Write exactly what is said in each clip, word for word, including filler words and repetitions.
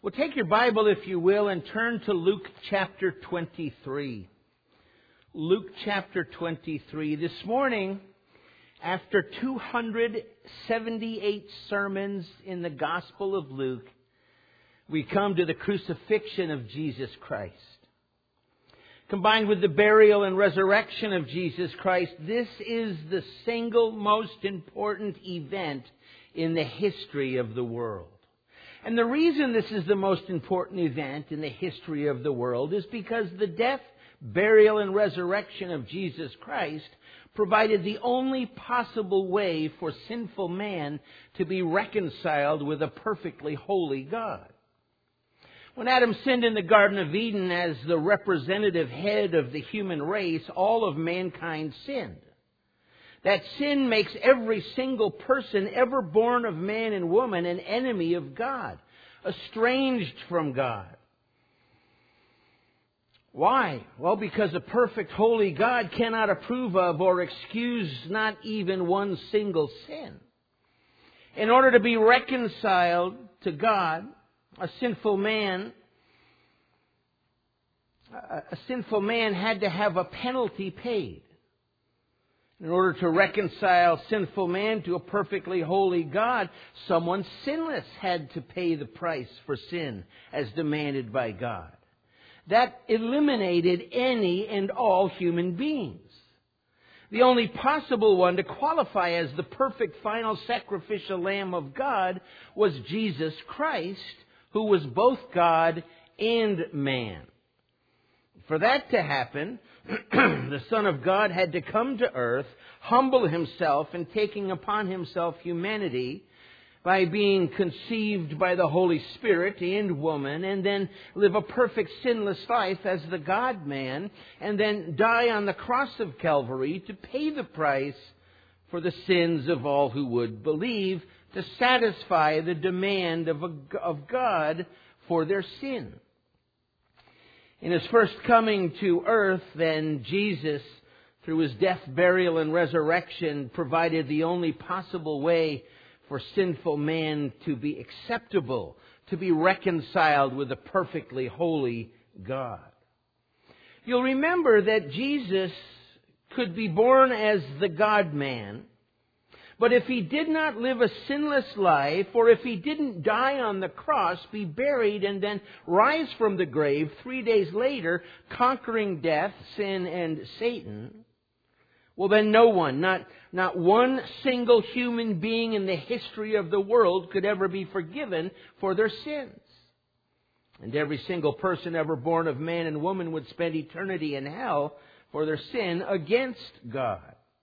Well, take your Bible, if you will, and turn to Luke chapter twenty-three. Luke chapter twenty-three. This morning, after two hundred seventy-eight sermons in the Gospel of Luke, we come to the crucifixion of Jesus Christ. Combined with the burial and resurrection of Jesus Christ, this is the single most important event in the history of the world. And the reason this is the most important event in the history of the world is because the death, burial, and resurrection of Jesus Christ provided the only possible way for sinful man to be reconciled with a perfectly holy God. When Adam sinned in the Garden of Eden as the representative head of the human race, all of mankind sinned. That sin makes every single person ever born of man and woman an enemy of God, estranged from God. Why? Well, because a perfect, holy God cannot approve of or excuse not even one single sin. In order to be reconciled to God, a sinful man, a sinful man had to have a penalty paid. In order to reconcile sinful man to a perfectly holy God, someone sinless had to pay the price for sin as demanded by God. That eliminated any and all human beings. The only possible one to qualify as the perfect final sacrificial Lamb of God was Jesus Christ, who was both God and man. For that to happen, the Son of God had to come to earth, humble himself, and taking upon himself humanity by being conceived by the Holy Spirit and woman, and then live a perfect sinless life as the God-man, and then die on the cross of Calvary to pay the price for the sins of all who would believe, to satisfy the demand of, a, of God for their sin. In His first coming to earth, then, Jesus, through His death, burial, and resurrection, provided the only possible way for sinful man to be acceptable, to be reconciled with a perfectly holy God. You'll remember that Jesus could be born as the God-man, but if He did not live a sinless life, or if He didn't die on the cross, be buried, and then rise from the grave three days later, conquering death, sin, and Satan, well then no one, not, not one single human being in the history of the world could ever be forgiven for their sins. And every single person ever born of man and woman would spend eternity in hell for their sin against God.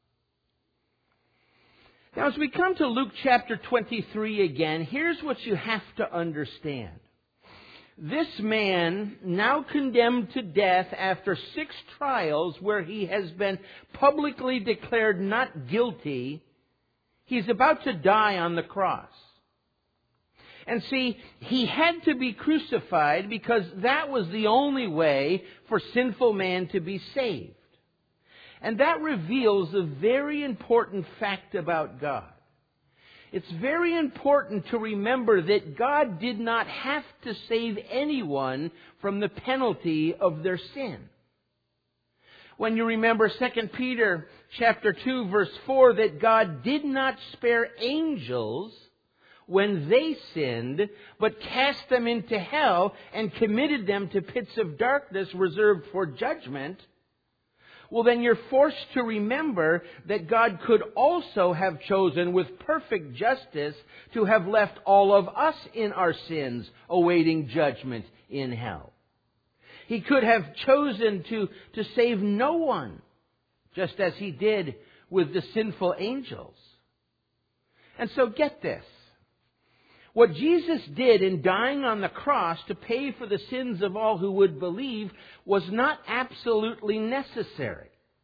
Now, as we come to Luke chapter twenty-three again, here's what you have to understand. This man, now condemned to death after six trials where he has been publicly declared not guilty, he's about to die on the cross. And see, he had to be crucified because that was the only way for sinful man to be saved. And that reveals a very important fact about God. It's very important to remember that God did not have to save anyone from the penalty of their sin. When you remember Second Peter chapter two, verse four, that God did not spare angels when they sinned, but cast them into hell and committed them to pits of darkness reserved for judgment, well, then you're forced to remember that God could also have chosen with perfect justice to have left all of us in our sins awaiting judgment in hell. He could have chosen to, to save no one, just as He did with the sinful angels. And so get this. What Jesus did in dying on the cross to pay for the sins of all who would believe was not absolutely necessary.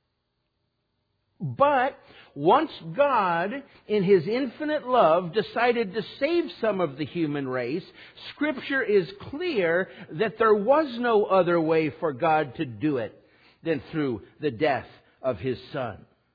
But once God, in His infinite love, decided to save some of the human race, Scripture is clear that there was no other way for God to do it than through the death of His Son.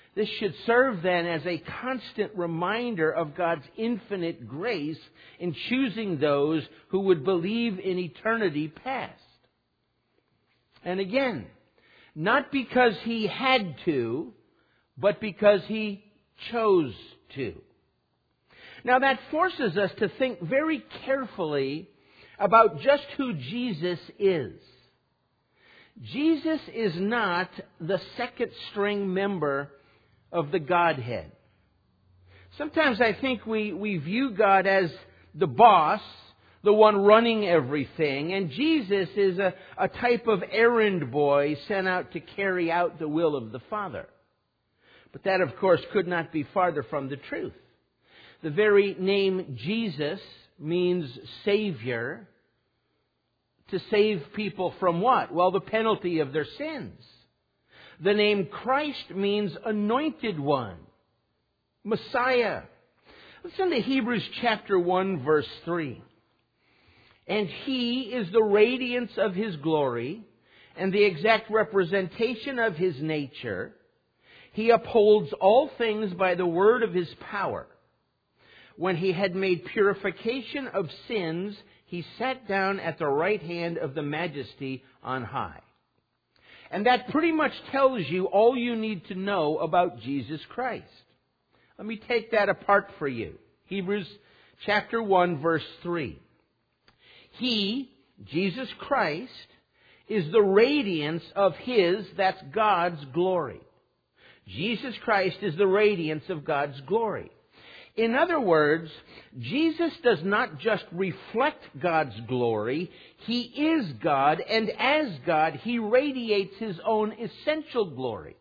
This should serve then as a constant reminder of God's infinite grace in choosing those who would believe in eternity past. And again, not because He had to, but because He chose to. Now that forces us to think very carefully about just who Jesus is. Jesus is not the second string member of the Godhead. Sometimes I think we, we view God as the boss, the one running everything, and Jesus is a, a type of errand boy sent out to carry out the will of the Father. But that, of course, could not be farther from the truth. The very name Jesus means Savior. To save people from what? Well, the penalty of their sins. The name Christ means Anointed One, Messiah. Listen to Hebrews chapter one, verse three. And He is the radiance of His glory and the exact representation of His nature. He upholds all things by the word of His power. When He had made purification of sins, He sat down at the right hand of the Majesty on high. And that pretty much tells you all you need to know about Jesus Christ. Let me take that apart for you. Hebrews chapter one, verse three. He, Jesus Christ, is the radiance of His, that's God's glory. Jesus Christ is the radiance of God's glory. In other words, Jesus does not just reflect God's glory. He is God, and as God, He radiates His own essential glory.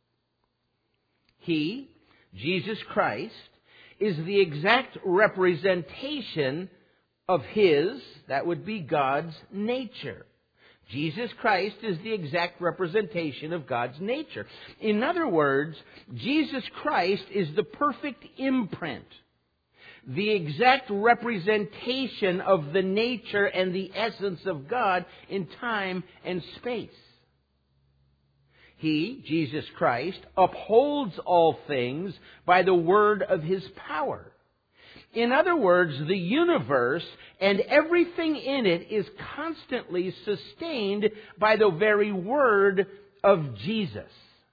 He, Jesus Christ, is the exact representation of His, that would be God's nature. Jesus Christ is the exact representation of God's nature. In other words, Jesus Christ is the perfect imprint, the exact representation of the nature and the essence of God in time and space. He, Jesus Christ, upholds all things by the word of His power. In other words, the universe and everything in it is constantly sustained by the very word of Jesus.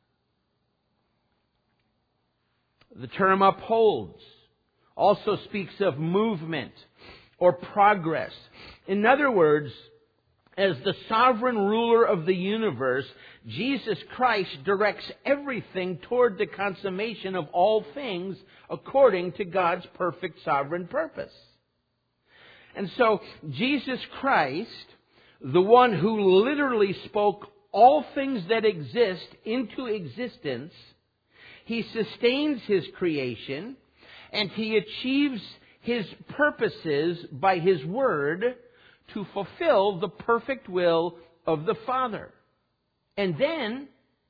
The term upholds also speaks of movement or progress. In other words, as the sovereign ruler of the universe, Jesus Christ directs everything toward the consummation of all things according to God's perfect sovereign purpose. And so, Jesus Christ, the one who literally spoke all things that exist into existence, He sustains His creation, and He achieves His purposes by His word to fulfill the perfect will of the Father. And then,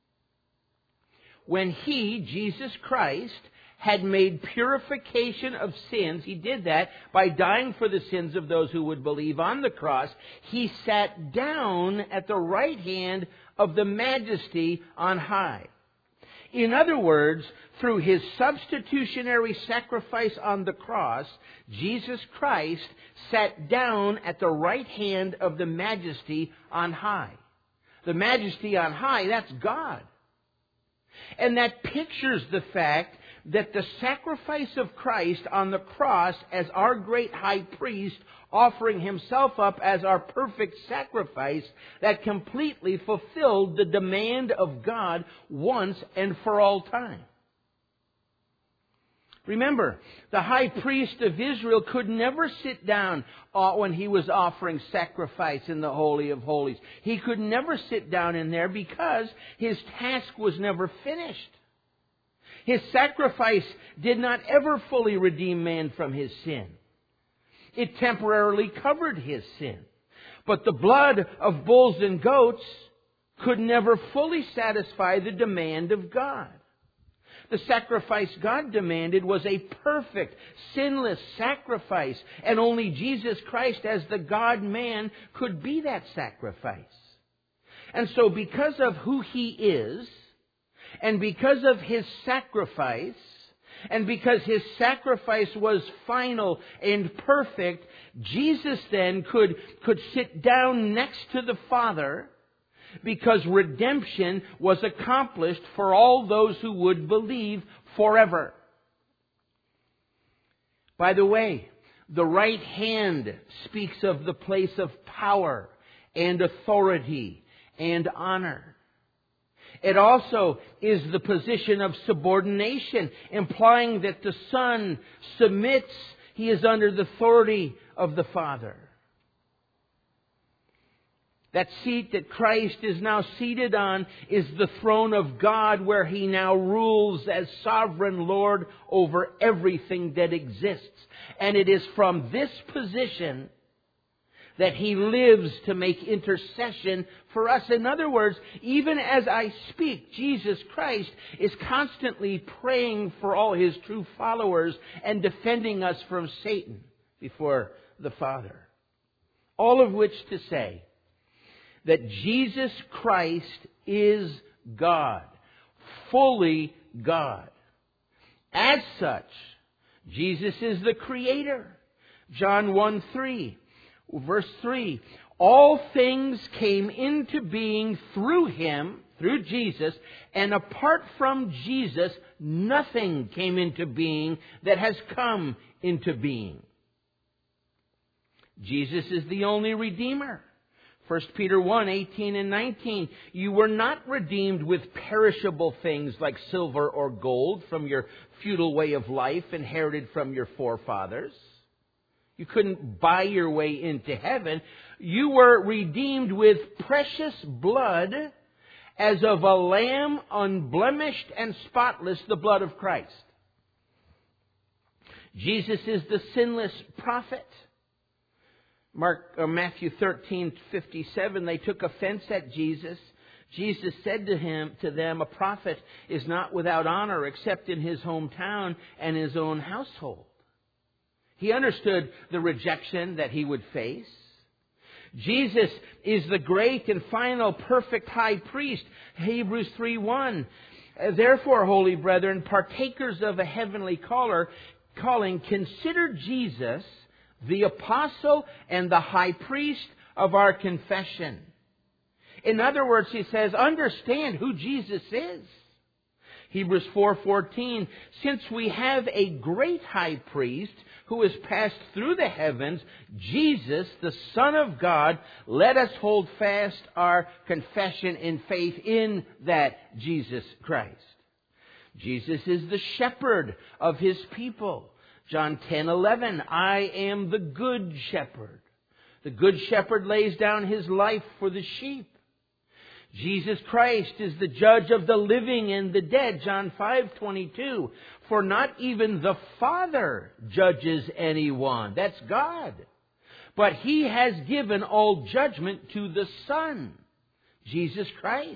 when He, Jesus Christ, had made purification of sins, He did that by dying for the sins of those who would believe on the cross, He sat down at the right hand of the Majesty on high. In other words, through His substitutionary sacrifice on the cross, Jesus Christ sat down at the right hand of the Majesty on high. The Majesty on high, that's God. And that pictures the fact that the sacrifice of Christ on the cross as our great high priest, offering Himself up as our perfect sacrifice, that completely fulfilled the demand of God once and for all time. Remember, the high priest of Israel could never sit down when he was offering sacrifice in the Holy of Holies. He could never sit down in there because his task was never finished. His sacrifice did not ever fully redeem man from his sin. It temporarily covered his sin. But the blood of bulls and goats could never fully satisfy the demand of God. The sacrifice God demanded was a perfect, sinless sacrifice. And only Jesus Christ as the God-man could be that sacrifice. And so because of who He is, And because of His sacrifice, and because His sacrifice was final and perfect, Jesus then could, could sit down next to the Father, because redemption was accomplished for all those who would believe forever. By the way, the right hand speaks of the place of power and authority and honor. It also is the position of subordination, implying that the Son submits. He is under the authority of the Father. That seat that Christ is now seated on is the throne of God, where He now rules as sovereign Lord over everything that exists. And it is from this position that He lives to make intercession for us. In other words, even as I speak, Jesus Christ is constantly praying for all His true followers and defending us from Satan before the Father. All of which to say that Jesus Christ is God, fully God. As such, Jesus is the Creator. John one three, verse three, all things came into being through Him, through Jesus, and apart from Jesus, nothing came into being that has come into being. Jesus is the only Redeemer. First Peter one, eighteen and nineteen. You were not redeemed with perishable things like silver or gold from your futile way of life inherited from your forefathers. You couldn't buy your way into heaven. You were redeemed with precious blood, as of a lamb unblemished and spotless, the blood of Christ. Jesus is the sinless prophet. Mark, or Matthew thirteen fifty-seven, they took offense at Jesus. Jesus said to him, to them, a prophet is not without honor except in his hometown and his own household. He understood the rejection that he would face. Jesus is the great and final perfect high priest. Hebrews three one. Therefore, holy brethren, partakers of a heavenly caller, calling, consider Jesus the apostle and the high priest of our confession. In other words, he says, understand who Jesus is. Hebrews four fourteen, since we have a great high priest who has passed through the heavens, Jesus, the Son of God, let us hold fast our confession in faith in that Jesus Christ. Jesus is the shepherd of His people. John ten eleven, I am the good shepherd. The good shepherd lays down his life for the sheep. Jesus Christ is the judge of the living and the dead. John five twenty-two, for not even the Father judges anyone. That's God. But He has given all judgment to the Son, Jesus Christ.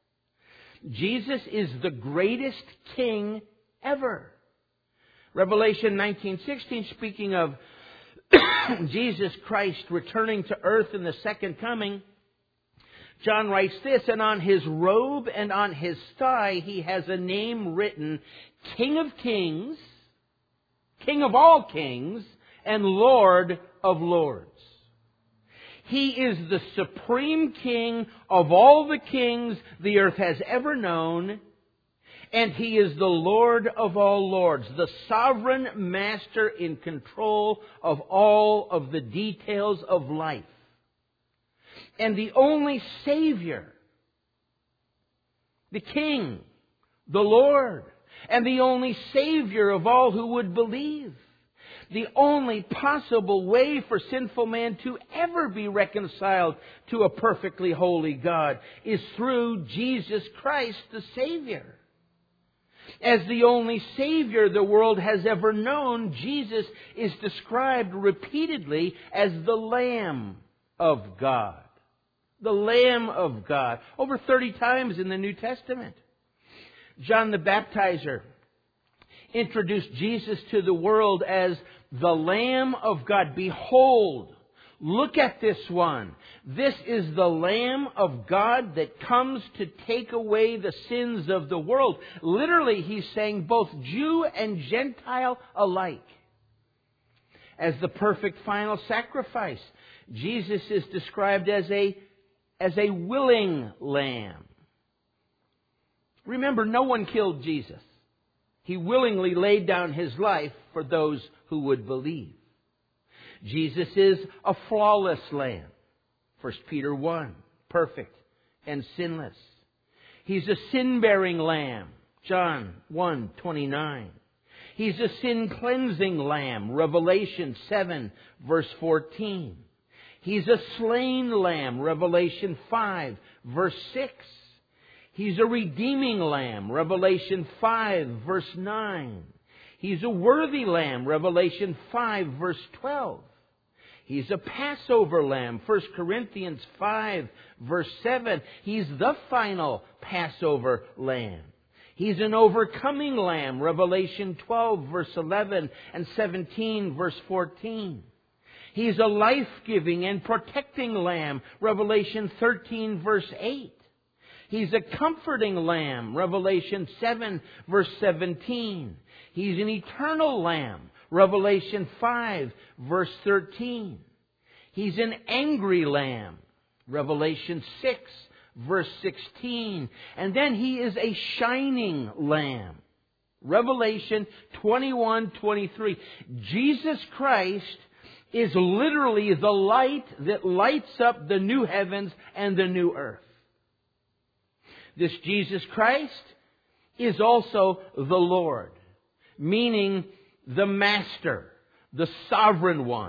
Jesus is the greatest King ever. Revelation nineteen sixteen, speaking of Jesus Christ returning to earth in the second coming, John writes this, and on His robe and on His thigh He has a name written, King of Kings, King of all kings, and Lord of lords. He is the supreme King of all the kings the earth has ever known. And He is the Lord of all lords, the sovereign master in control of all of the details of life. And the only Savior, the King, the Lord, and the only Savior of all who would believe. The only possible way for sinful man to ever be reconciled to a perfectly holy God is through Jesus Christ, the Savior. As the only Savior the world has ever known, Jesus is described repeatedly as the Lamb of God. The Lamb of God. Over thirty times in the New Testament. John the Baptizer introduced Jesus to the world as the Lamb of God. Behold, Look at this one. This is the Lamb of God that comes to take away the sins of the world. Literally, he's saying both Jew and Gentile alike. As the perfect final sacrifice, Jesus is described as a, as a willing lamb. Remember, no one killed Jesus. He willingly laid down his life for those who would believe. Jesus is a flawless lamb. First Peter one, perfect and sinless. He's a sin-bearing lamb. John one twenty-nine. He's a sin-cleansing lamb. Revelation seven, verse fourteen. He's a slain lamb. Revelation five, verse six. He's a redeeming lamb. Revelation five, verse nine. He's a worthy lamb. Revelation five, verse twelve. He's a Passover lamb. First Corinthians five, verse seven. He's the final Passover lamb. He's an overcoming lamb. Revelation twelve, verse eleven and seventeen, verse fourteen. He's a life-giving and protecting lamb. Revelation thirteen, verse eight. He's a comforting lamb. Revelation seven, verse seventeen. He's an eternal lamb. Revelation five, verse thirteen. He's an angry lamb. Revelation six, verse sixteen. And then he is a shining lamb. Revelation twenty-one, twenty-three. Jesus Christ is literally the light that lights up the new heavens and the new earth. This Jesus Christ is also the Lord, meaning the Master, the Sovereign One.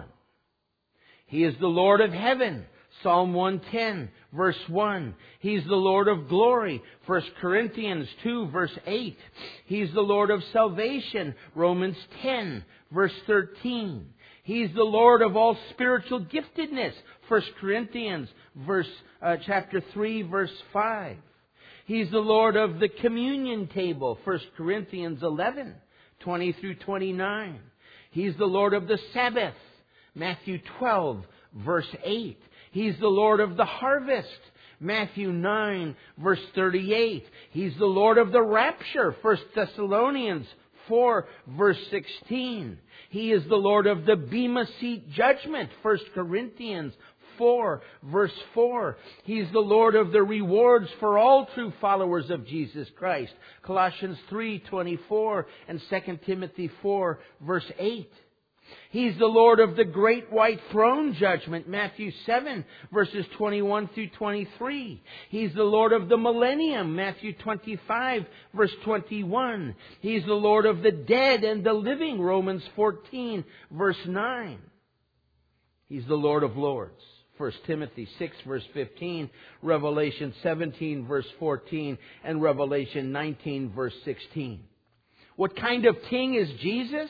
He is the Lord of heaven, Psalm one ten, verse one. He's the Lord of glory, First Corinthians two, verse eight. He's the Lord of salvation, Romans ten, verse thirteen. He's the Lord of all spiritual giftedness, First Corinthians verse, uh, chapter three, verse five. He's the Lord of the communion table, First Corinthians eleven, twenty through twenty-nine. He's the Lord of the Sabbath, Matthew twelve, verse eight. He's the Lord of the harvest, Matthew nine, verse thirty-eight. He's the Lord of the rapture, First Thessalonians four, verse sixteen. He is the Lord of the Bema Seat judgment, First Corinthians four, verse four. He's the Lord of the rewards for all true followers of Jesus Christ, Colossians three, twenty-four and Second Timothy four, verse eight. He's the Lord of the great white throne judgment, Matthew seven, verses twenty-one through twenty-three. He's the Lord of the millennium, Matthew twenty-five, verse twenty-one. He's the Lord of the dead and the living, Romans fourteen, verse nine. He's the Lord of lords, First Timothy six, verse fifteen, Revelation seventeen, verse fourteen, and Revelation nineteen, verse sixteen. What kind of king is Jesus?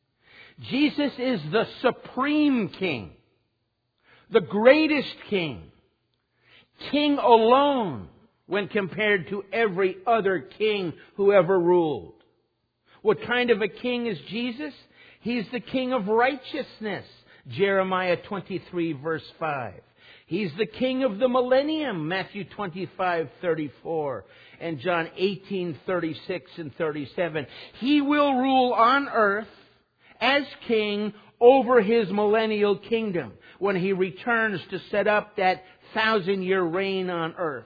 Jesus is the supreme king, the greatest king, king alone when compared to every other king who ever ruled. What kind of a king is Jesus? He's the king of righteousness, Jeremiah twenty-three, verse five. He's the king of the millennium, Matthew twenty-five, thirty-four, and John eighteen, thirty-six and thirty-seven. He will rule on earth as king over his millennial kingdom when he returns to set up that thousand-year reign on earth.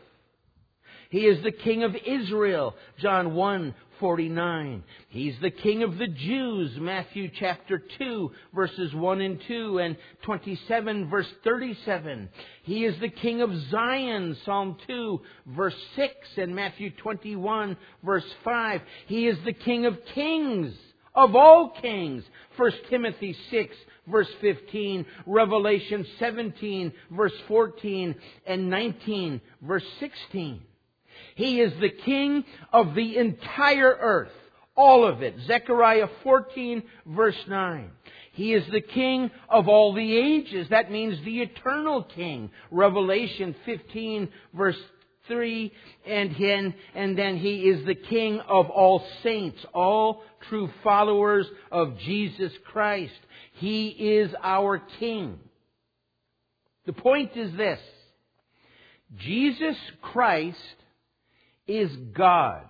He is the king of Israel, John one, forty-nine. He's the king of the Jews, Matthew chapter two, verses one and two, and twenty-seven, verse thirty-seven. He is the king of Zion, Psalm two, verse six, and Matthew twenty-one, verse five. He is the king of kings, of all kings, First Timothy six, verse fifteen, Revelation seventeen, verse fourteen, and nineteen, verse sixteen. He is the king of the entire earth, all of it. Zechariah fourteen, verse nine. He is the king of all the ages. That means the eternal king. Revelation fifteen, verse three, and then, and then he is the king of all saints, all true followers of Jesus Christ. He is our king. The point is this: Jesus Christ is God.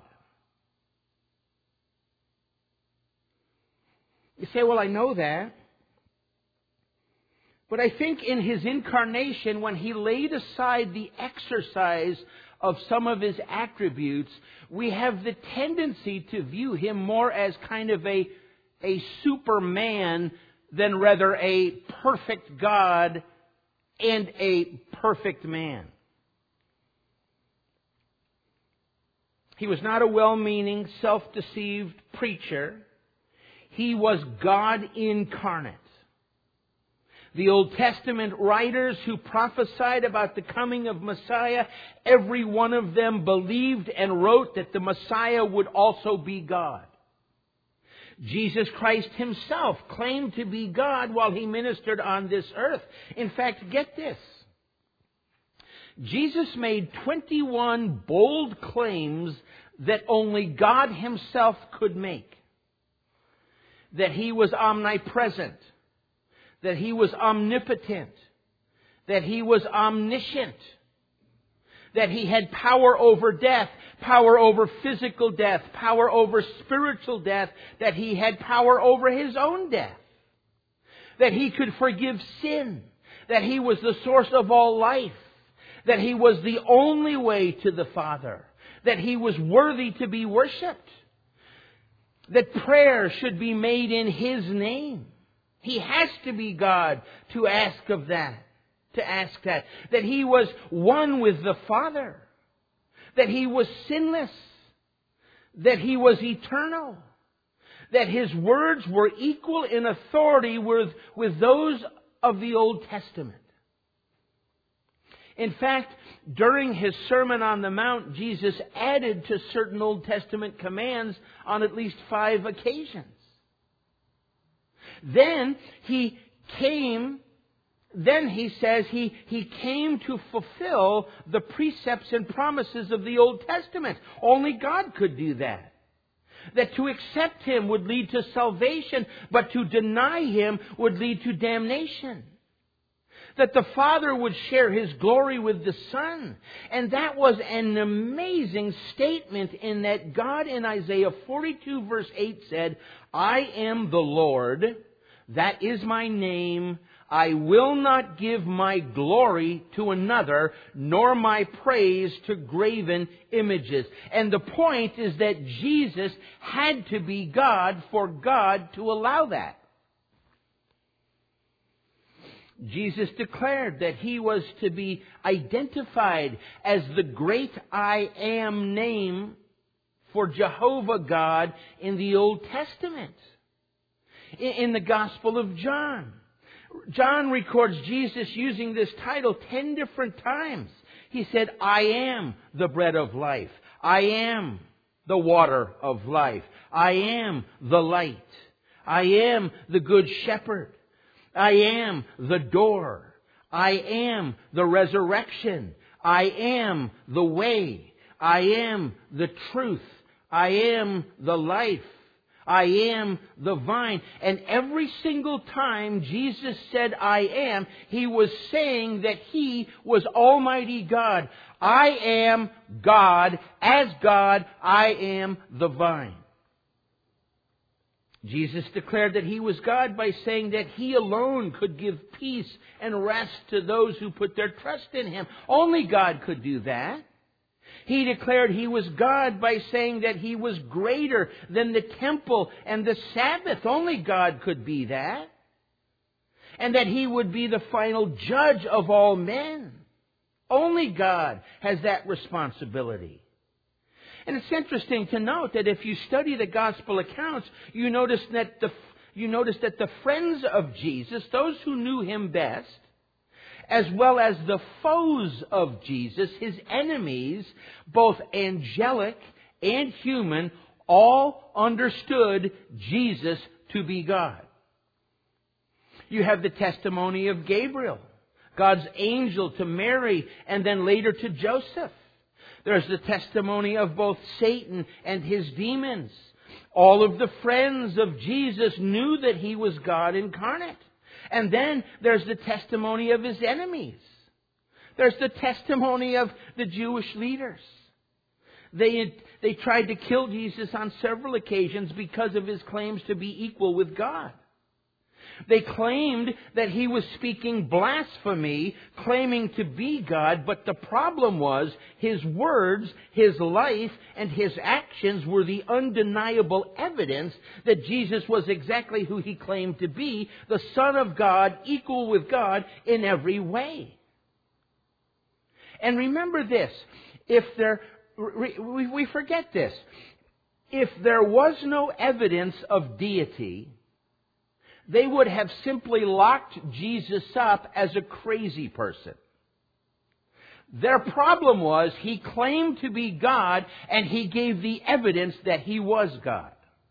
You say, well, I know that. But I think in His incarnation, when He laid aside the exercise of some of His attributes, we have the tendency to view Him more as kind of a, a superman than rather a perfect God and a perfect man. He was not a well-meaning, self-deceived preacher. He was God incarnate. The Old Testament writers who prophesied about the coming of Messiah, every one of them believed and wrote that the Messiah would also be God. Jesus Christ Himself claimed to be God while He ministered on this earth. In fact, get this. Jesus made twenty-one bold claims that only God Himself could make. That He was omnipresent. That He was omnipotent. That He was omniscient. That He had power over death, power over physical death, power over spiritual death. That He had power over His own death. That He could forgive sin. That He was the source of all life. That He was the only way to the Father. That He was worthy to be worshipped. That prayer should be made in His name. He has to be God to ask of that, to ask that. That He was one with the Father. That He was sinless. That He was eternal. That His words were equal in authority with, with those of the Old Testament. In fact, during His Sermon on the Mount, Jesus added to certain Old Testament commands on at least five occasions. Then He came, then He says He, he came to fulfill the precepts and promises of the Old Testament. Only God could do that. That to accept Him would lead to salvation, but to deny Him would lead to damnation. That the Father would share His glory with the Son. And that was an amazing statement in that God in Isaiah forty-two verse eight said, I am the Lord, that is my name. I will not give my glory to another, nor my praise to graven images. And the point is that Jesus had to be God for God to allow that. Jesus declared that He was to be identified as the great I Am name for Jehovah God in the Old Testament. In the Gospel of John, John records Jesus using this title ten different times. He said, I am the bread of life. I am the water of life. I am the light. I am the good shepherd. I am the door. I am the resurrection. I am the way. I am the truth. I am the life. I am the vine. And every single time Jesus said, I am, He was saying that He was Almighty God. I am God. As God, I am the vine. Jesus declared that He was God by saying that He alone could give peace and rest to those who put their trust in Him. Only God could do that. He declared He was God by saying that He was greater than the temple and the Sabbath. Only God could be that. And that He would be the final judge of all men. Only God has that responsibility. And it's interesting to note that if you study the gospel accounts, you notice that the, you notice that the friends of Jesus, those who knew Him best, as well as the foes of Jesus, His enemies, both angelic and human, all understood Jesus to be God. You have the testimony of Gabriel, God's angel to Mary and then later to Joseph. There's the testimony of both Satan and his demons. All of the friends of Jesus knew that He was God incarnate. And then there's the testimony of his enemies. There's the testimony of the Jewish leaders. They, they tried to kill Jesus on several occasions because of his claims to be equal with God. They claimed that he was speaking blasphemy, claiming to be God, but the problem was his words, his life, and his actions were the undeniable evidence that Jesus was exactly who he claimed to be, the Son of God, equal with God in every way. And remember this, if there, we forget this, if there was no evidence of deity, they would have simply locked Jesus up as a crazy person. Their problem was he claimed to be God and he gave the evidence that he was God.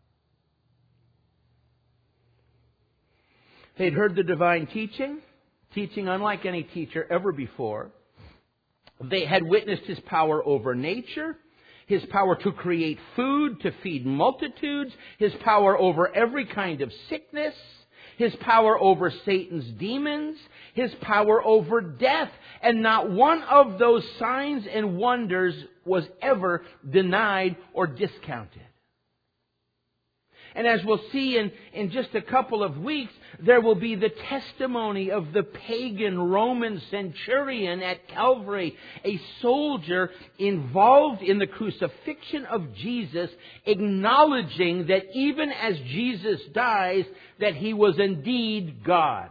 They'd heard the divine teaching, teaching unlike any teacher ever before. They had witnessed his power over nature, his power to create food, to feed multitudes, his power over every kind of sickness, his power over Satan's demons, his power over death. And not one of those signs and wonders was ever denied or discounted. And as we'll see in, in just a couple of weeks, there will be the testimony of the pagan Roman centurion at Calvary, a soldier involved in the crucifixion of Jesus, acknowledging that even as Jesus dies, that he was indeed God.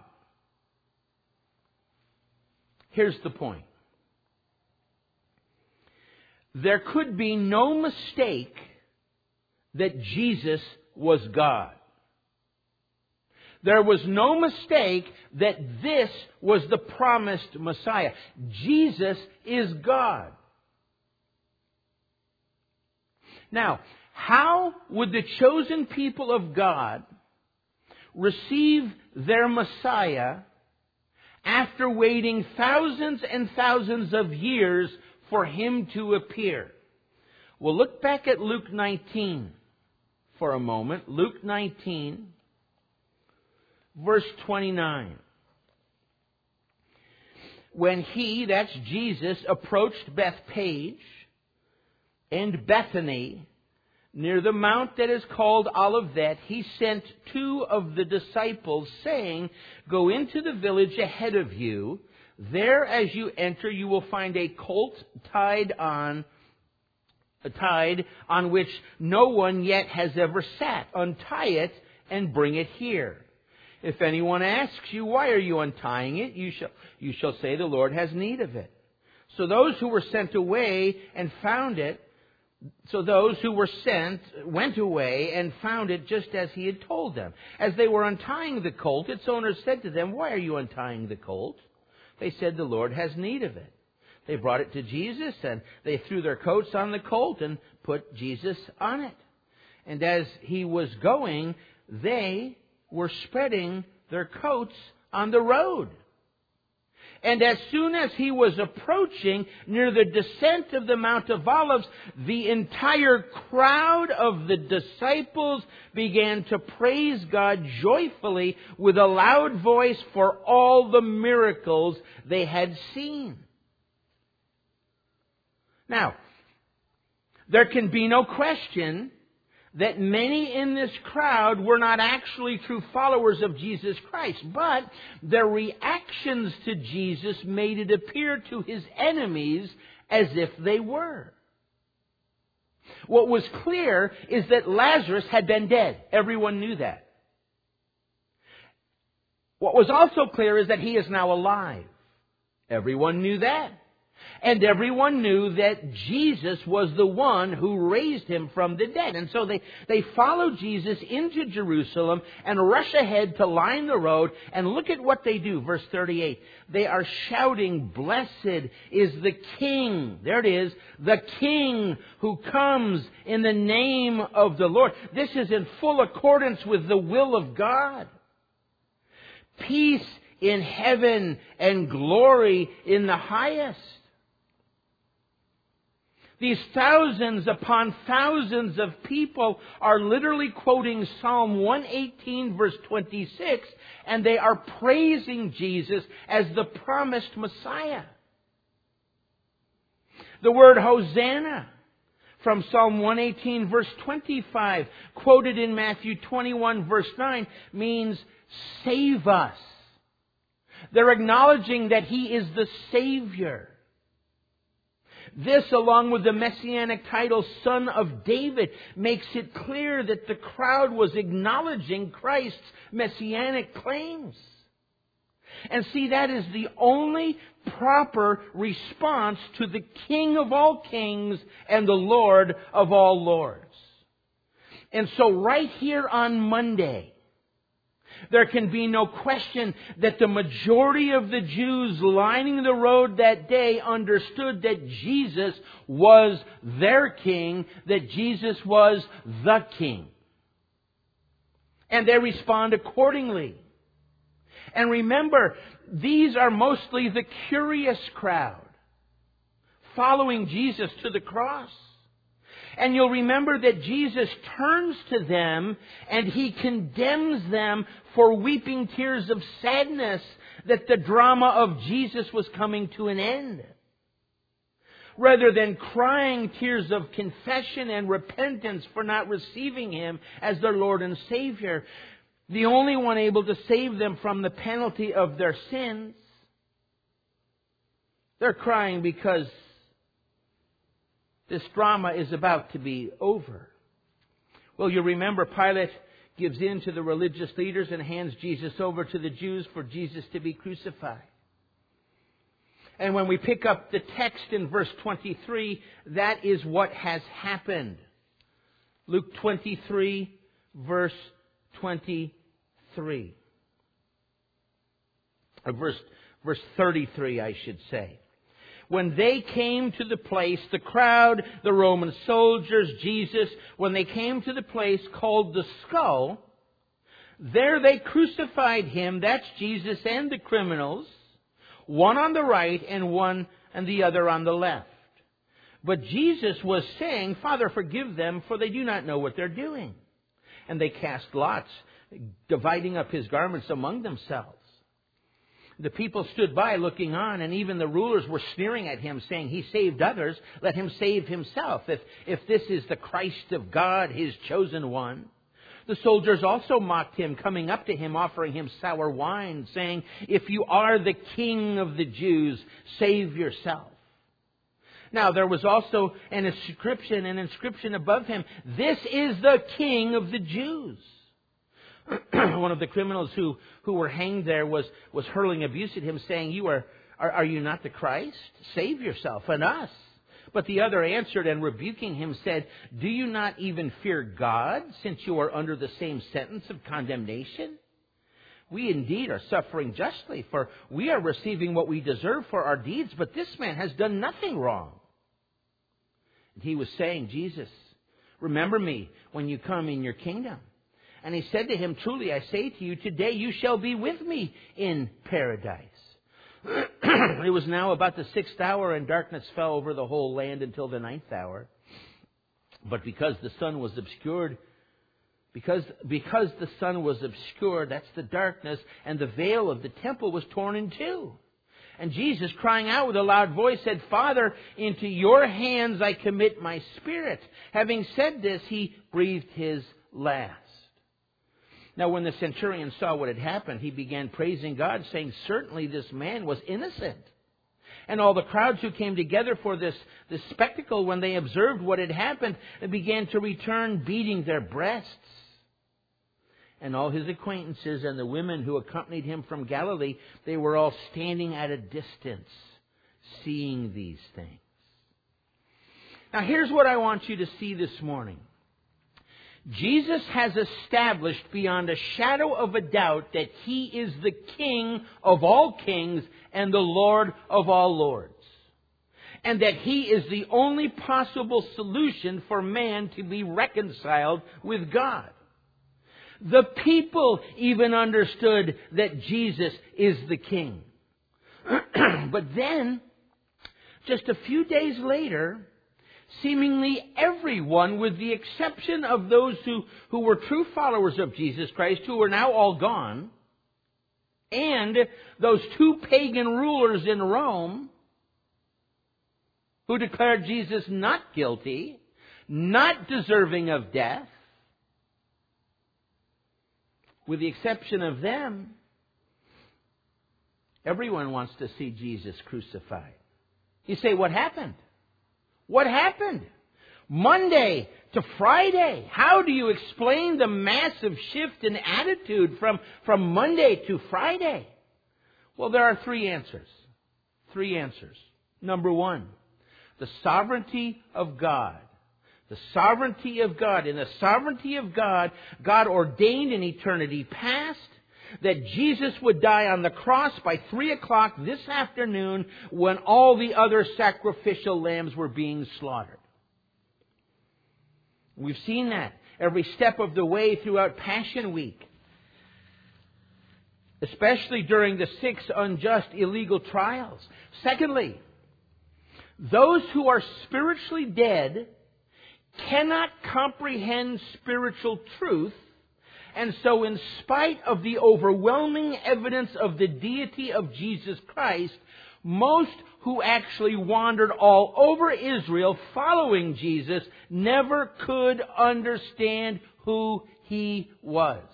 Here's the point. There could be no mistake that Jesus was God. There was no mistake that this was the promised Messiah. Jesus is God. Now, how would the chosen people of God receive their Messiah after waiting thousands and thousands of years for him to appear? Well, look back at Luke nineteen. For a moment, Luke nineteen, verse twenty-nine. When he, that's Jesus, approached Bethpage and Bethany, near the mount that is called Olivet, he sent two of the disciples, saying, "Go into the village ahead of you. There, as you enter, you will find a colt tied on A tide on which no one yet has ever sat. Untie it and bring it here. If anyone asks you, why are you untying it? You shall, you shall say, the Lord has need of it." So those who were sent away and found it, so those who were sent went away and found it just as he had told them. As they were untying the colt, its owner said to them, "Why are you untying the colt?" They said, "The Lord has need of it." They brought it to Jesus, and they threw their coats on the colt and put Jesus on it. And as he was going, they were spreading their coats on the road. And as soon as he was approaching near the descent of the Mount of Olives, the entire crowd of the disciples began to praise God joyfully with a loud voice for all the miracles they had seen. Now, there can be no question that many in this crowd were not actually true followers of Jesus Christ, but their reactions to Jesus made it appear to his enemies as if they were. What was clear is that Lazarus had been dead. Everyone knew that. What was also clear is that he is now alive. Everyone knew that. And everyone knew that Jesus was the one who raised him from the dead. And so they, they follow Jesus into Jerusalem and rush ahead to line the road. And look at what they do. Verse thirty-eight. They are shouting, "Blessed is the King." There it is. The King who comes in the name of the Lord. This is in full accordance with the will of God. Peace in heaven and glory in the highest. These thousands upon thousands of people are literally quoting Psalm one eighteen verse twenty-six, and they are praising Jesus as the promised Messiah. The word Hosanna from Psalm one eighteen verse twenty-five, quoted in Matthew twenty-one verse nine, means save us. They're acknowledging that He is the Savior. This, along with the messianic title Son of David, makes it clear that the crowd was acknowledging Christ's messianic claims. And see, that is the only proper response to the King of all kings and the Lord of all lords. And so right here on Monday, there can be no question that the majority of the Jews lining the road that day understood that Jesus was their king, that Jesus was the king. And they respond accordingly. And remember, these are mostly the curious crowd following Jesus to the cross. And you'll remember that Jesus turns to them and He condemns them for weeping tears of sadness that the drama of Jesus was coming to an end. Rather than crying tears of confession and repentance for not receiving Him as their Lord and Savior, the only one able to save them from the penalty of their sins, they're crying because this drama is about to be over. Well, you remember Pilate gives in to the religious leaders and hands Jesus over to the Jews for Jesus to be crucified. And when we pick up the text in verse twenty-three, that is what has happened. Luke twenty-three, verse twenty-three. Or verse, verse thirty-three, I should say. When they came to the place, the crowd, the Roman soldiers, Jesus, when they came to the place called the Skull, there they crucified Him, that's Jesus, and the criminals, one on the right and one and the other on the left. But Jesus was saying, Father, forgive them, for they do not know what they're doing. And they cast lots, dividing up His garments among themselves. The people stood by looking on, and even the rulers were sneering at Him, saying, He saved others, let Him save Himself, if, if this is the Christ of God, His chosen one. The soldiers also mocked Him, coming up to Him, offering Him sour wine, saying, If you are the King of the Jews, save yourself. Now there was also an inscription, an inscription above Him, This is the King of the Jews. One of the criminals who, who were hanged there was, was hurling abuse at Him, saying, you are, are, are you not the Christ? Save yourself and us. But the other answered and rebuking Him said, Do you not even fear God, since you are under the same sentence of condemnation? We indeed are suffering justly, for we are receiving what we deserve for our deeds, but this man has done nothing wrong. And He was saying, Jesus, remember me when you come in your kingdom. And He said to him, Truly I say to you, today you shall be with me in paradise. It was now about the sixth hour, and darkness fell over the whole land until the ninth hour. But because the sun was obscured, because, because the sun was obscured, that's the darkness, and the veil of the temple was torn in two. And Jesus, crying out with a loud voice, said, Father, into your hands I commit my spirit. Having said this, He breathed His last. Now, when the centurion saw what had happened, he began praising God, saying, Certainly this man was innocent. And all the crowds who came together for this, this spectacle, when they observed what had happened, began to return, beating their breasts. And all His acquaintances and the women who accompanied Him from Galilee, they were all standing at a distance, seeing these things. Now, here's what I want you to see this morning. Jesus has established beyond a shadow of a doubt that He is the King of all kings and the Lord of all lords. And that He is the only possible solution for man to be reconciled with God. The people even understood that Jesus is the King. But then, just a few days later, seemingly everyone, with the exception of those who, who were true followers of Jesus Christ, who are now all gone, and those two pagan rulers in Rome who declared Jesus not guilty, not deserving of death. With the exception of them, everyone wants to see Jesus crucified. You say, what happened? What happened? Monday to Friday. How do you explain the massive shift in attitude from, from Monday to Friday? Well, there are three answers. Three answers. Number one, the sovereignty of God. The sovereignty of God. In the sovereignty of God, God ordained in eternity past that Jesus would die on the cross by three o'clock this afternoon when all the other sacrificial lambs were being slaughtered. We've seen that every step of the way throughout Passion Week, especially during the six unjust illegal trials. Secondly, those who are spiritually dead cannot comprehend spiritual truth, and so in spite of the overwhelming evidence of the deity of Jesus Christ, most who actually wandered all over Israel following Jesus never could understand who He was.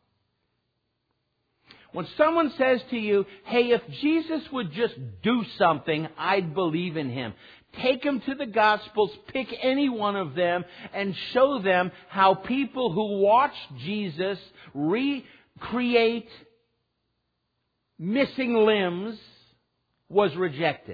When someone says to you, hey, if Jesus would just do something, I'd believe in Him. Take them to the Gospels, pick any one of them, and show them how people who watched Jesus recreate missing limbs was rejected.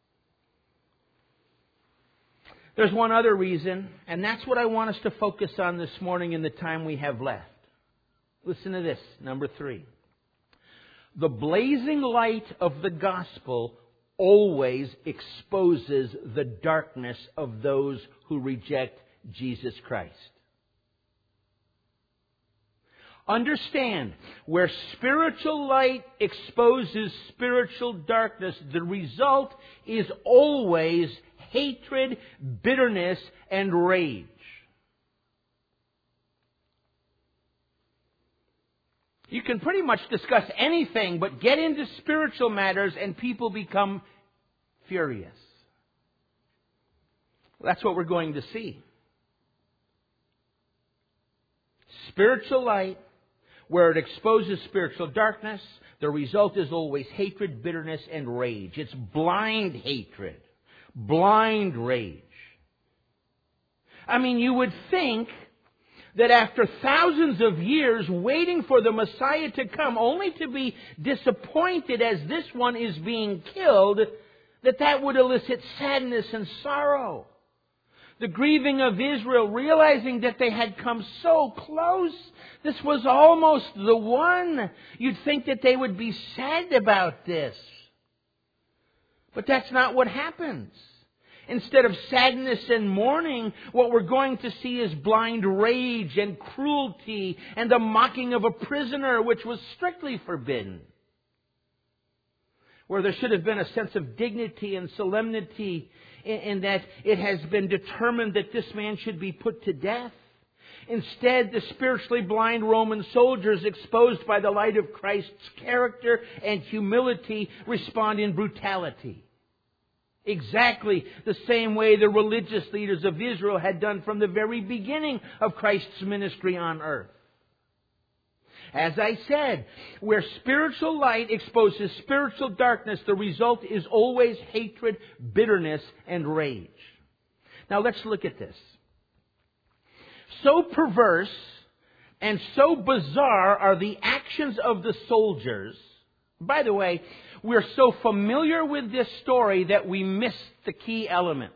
There's one other reason, and that's what I want us to focus on this morning in the time we have left. Listen to this, number three. The blazing light of the gospel always exposes the darkness of those who reject Jesus Christ. Understand, where spiritual light exposes spiritual darkness, the result is always hatred, bitterness, and rage. You can pretty much discuss anything, but get into spiritual matters and people become furious. That's what we're going to see. Spiritual light, where it exposes spiritual darkness, the result is always hatred, bitterness, and rage. It's blind hatred, blind rage. I mean, you would think that after thousands of years waiting for the Messiah to come, only to be disappointed as this one is being killed, that that would elicit sadness and sorrow. The grieving of Israel, realizing that they had come so close. This was almost the one. You'd think that they would be sad about this. But that's not what happens. Instead of sadness and mourning, what we're going to see is blind rage and cruelty and the mocking of a prisoner, which was strictly forbidden. Where there should have been a sense of dignity and solemnity in, in that it has been determined that this man should be put to death. Instead, the spiritually blind Roman soldiers, exposed by the light of Christ's character and humility, respond in brutality. Exactly the same way the religious leaders of Israel had done from the very beginning of Christ's ministry on earth. As I said, where spiritual light exposes spiritual darkness, the result is always hatred, bitterness, and rage. Now let's look at this. So perverse and so bizarre are the actions of the soldiers. By the way, we're so familiar with this story that we miss the key elements.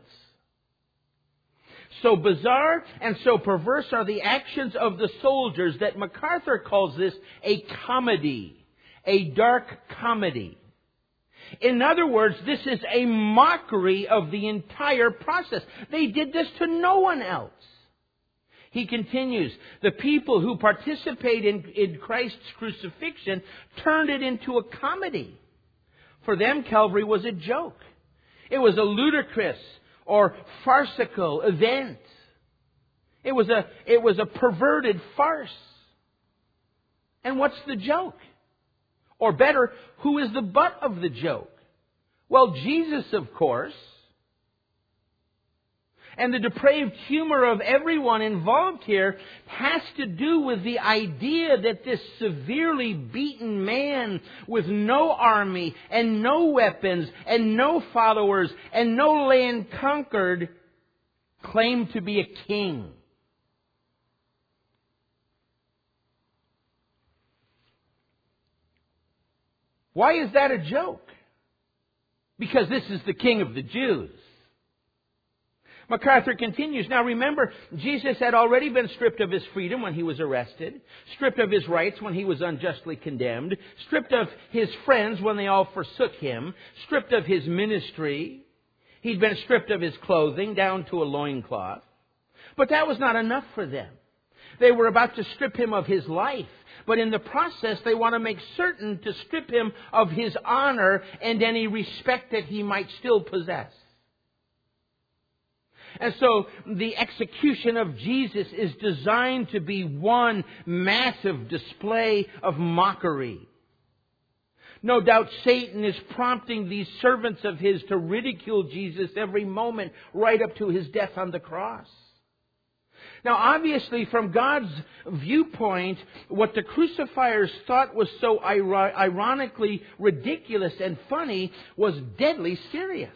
So bizarre and so perverse are the actions of the soldiers that MacArthur calls this a comedy, a dark comedy. In other words, this is a mockery of the entire process. They did this to no one else. He continues, the people who participate in, in Christ's crucifixion turned it into a comedy. For them, Calvary was a joke. It was a ludicrous, or farcical event. It was a, it was a perverted farce. And what's the joke? Or better, who is the butt of the joke? Well, Jesus, of course. And the depraved humor of everyone involved here has to do with the idea that this severely beaten man with no army and no weapons and no followers and no land conquered claimed to be a king. Why is that a joke? Because this is the King of the Jews. MacArthur continues, now remember, Jesus had already been stripped of his freedom when he was arrested, stripped of his rights when he was unjustly condemned, stripped of his friends when they all forsook him, stripped of his ministry. He'd been stripped of his clothing down to a loincloth. But that was not enough for them. They were about to strip him of his life. But in the process, they want to make certain to strip him of his honor and any respect that he might still possess. And so the execution of Jesus is designed to be one massive display of mockery. No doubt Satan is prompting these servants of his to ridicule Jesus every moment right up to his death on the cross. Now, obviously, from God's viewpoint, what the crucifiers thought was so ironically ridiculous and funny was deadly serious.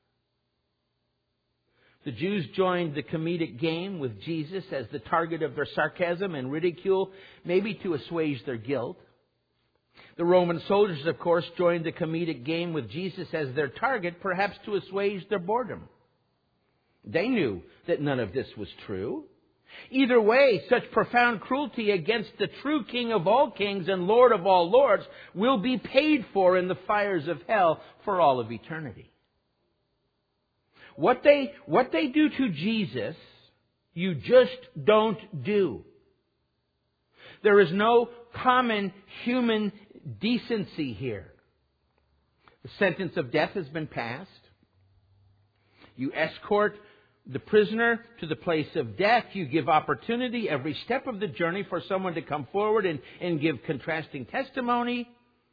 The Jews joined the comedic game with Jesus as the target of their sarcasm and ridicule, maybe to assuage their guilt. The Roman soldiers, of course, joined the comedic game with Jesus as their target, perhaps to assuage their boredom. They knew that none of this was true. Either way, such profound cruelty against the true King of all kings and Lord of all lords will be paid for in the fires of hell for all of eternity. What they, what they do to Jesus, you just don't do. There is no common human decency here. The sentence of death has been passed. You escort the prisoner to the place of death. You give opportunity every step of the journey for someone to come forward and, and give contrasting testimony.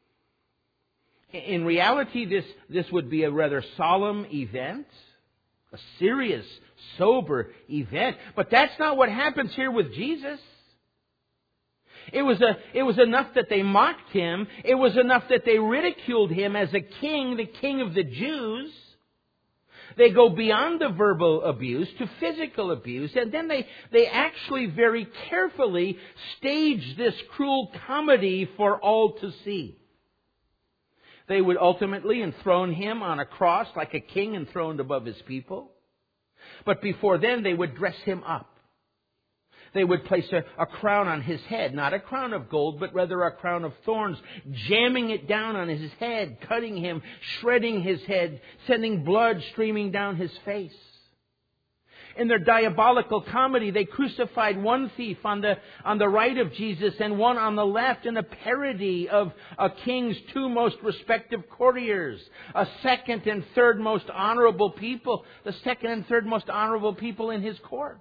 In reality, this, this would be a rather solemn event, a serious, sober event. But that's not what happens here with Jesus. It was a, it was enough that they mocked him. It was enough that they ridiculed him as a king, the King of the Jews. They go beyond the verbal abuse to physical abuse, and then they, they actually very carefully stage this cruel comedy for all to see. They would ultimately enthrone him on a cross like a king enthroned above his people. But before then, they would dress him up. They would place a, a crown on his head, not a crown of gold, but rather a crown of thorns, jamming it down on his head, cutting him, shredding his head, sending blood streaming down his face. In their diabolical comedy, they crucified one thief on the, on the right of Jesus and one on the left in a parody of a king's two most respective courtiers, a second and third most honorable people, the second and third most honorable people in his court.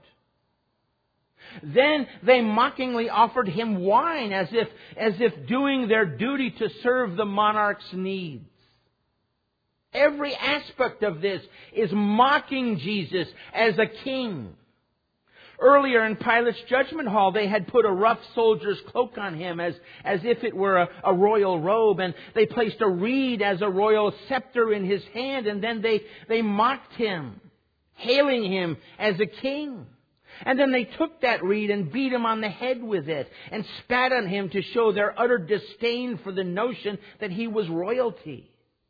Then they mockingly offered him wine as if, as if doing their duty to serve the monarch's needs. Every aspect of this is mocking Jesus as a king. Earlier in Pilate's judgment hall, they had put a rough soldier's cloak on him as, as if it were a, a royal robe, and they placed a reed as a royal scepter in his hand, and then they, they mocked him, hailing him as a king. And then they took that reed and beat him on the head with it and spat on him to show their utter disdain for the notion that he was royalty.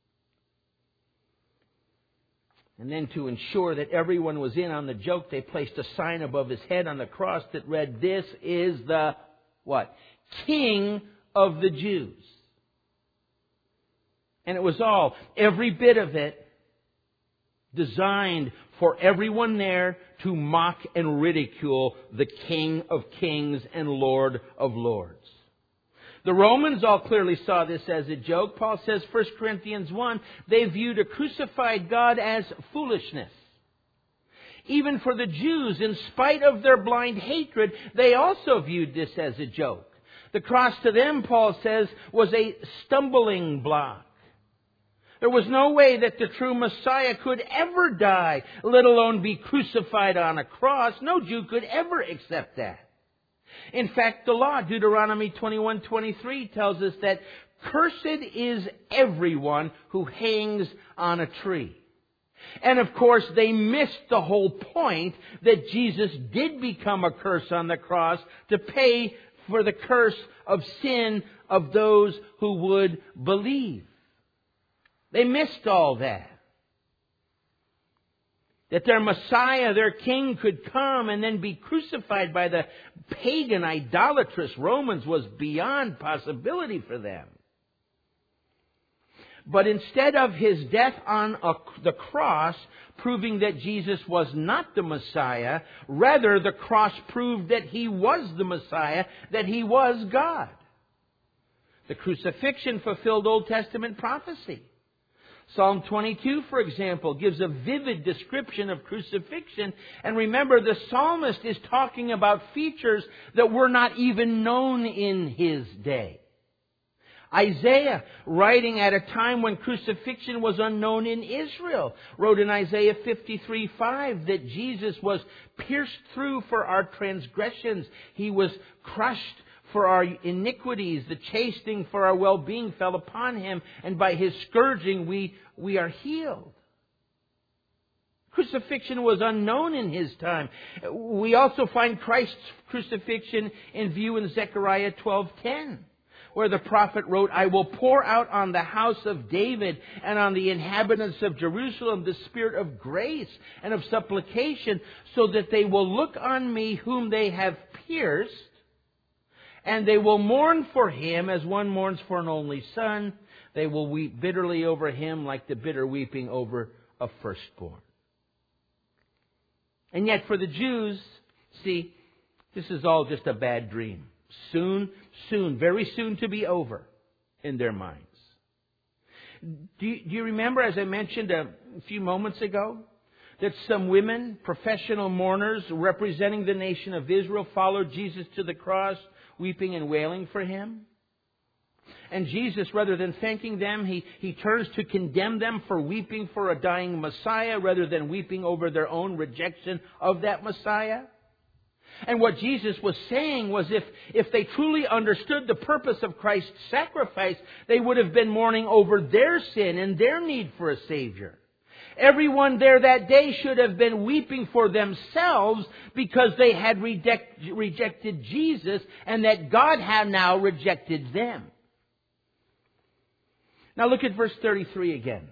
And then to ensure that everyone was in on the joke, they placed a sign above his head on the cross that read, "This is the," what? "King of the Jews." And it was all, every bit of it, designed for everyone there to mock and ridicule the King of Kings and Lord of Lords. The Romans all clearly saw this as a joke. Paul says, First Corinthians one, they viewed a crucified God as foolishness. Even for the Jews, in spite of their blind hatred, they also viewed this as a joke. The cross to them, Paul says, was a stumbling block. There was no way that the true Messiah could ever die, let alone be crucified on a cross. No Jew could ever accept that. In fact, the law, Deuteronomy twenty-one twenty-three, tells us that cursed is everyone who hangs on a tree. And of course, they missed the whole point that Jesus did become a curse on the cross to pay for the curse of sin of those who would believe. They missed all that. That their Messiah, their King, could come and then be crucified by the pagan, idolatrous Romans was beyond possibility for them. But instead of His death on a, the cross proving that Jesus was not the Messiah, rather the cross proved that He was the Messiah, that He was God. The crucifixion fulfilled Old Testament prophecy. Psalm twenty-two, for example, gives a vivid description of crucifixion. And remember, the psalmist is talking about features that were not even known in his day. Isaiah, writing at a time when crucifixion was unknown in Israel, wrote in Isaiah fifty-three five that Jesus was pierced through for our transgressions. He was crushed for our iniquities. The chastening for our well-being fell upon Him, and by His scourging we, we are healed. Crucifixion was unknown in His time. We also find Christ's crucifixion in view in Zechariah twelve ten. Where the prophet wrote, I will pour out on the house of David and on the inhabitants of Jerusalem the spirit of grace and of supplication, so that they will look on me whom they have pierced, and they will mourn for him as one mourns for an only son. They will weep bitterly over him like the bitter weeping over a firstborn. And yet for the Jews, see, this is all just a bad dream. Soon, soon, very soon to be over in their minds. Do you, do you remember, as I mentioned a few moments ago, that some women, professional mourners representing the nation of Israel, followed Jesus to the cross, weeping and wailing for Him? And Jesus, rather than thanking them, he, he turns to condemn them for weeping for a dying Messiah, rather than weeping over their own rejection of that Messiah. And what Jesus was saying was if, if they truly understood the purpose of Christ's sacrifice, they would have been mourning over their sin and their need for a Savior. Everyone there that day should have been weeping for themselves because they had reject, rejected Jesus, and that God had now rejected them. Now look at verse thirty-three again.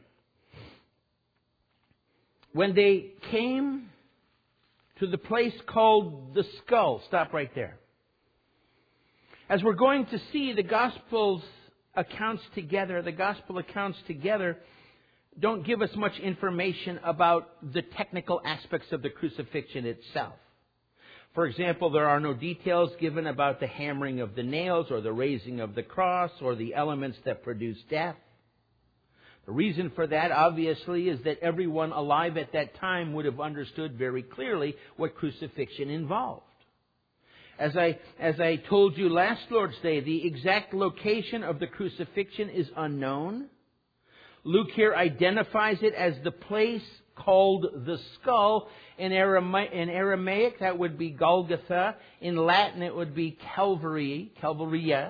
When they came to the place called the skull. Stop right there. As we're going to see, the Gospels accounts together, the Gospel accounts together don't give us much information about the technical aspects of the crucifixion itself. For example, there are no details given about the hammering of the nails or the raising of the cross or the elements that produce death. The reason for that, obviously, is that everyone alive at that time would have understood very clearly what crucifixion involved. As I, as I told you last Lord's Day, the exact location of the crucifixion is unknown. Luke here identifies it as the place called the skull. In Aramaic, in Aramaic that would be Golgotha. In Latin, it would be Calvary, Calvaria.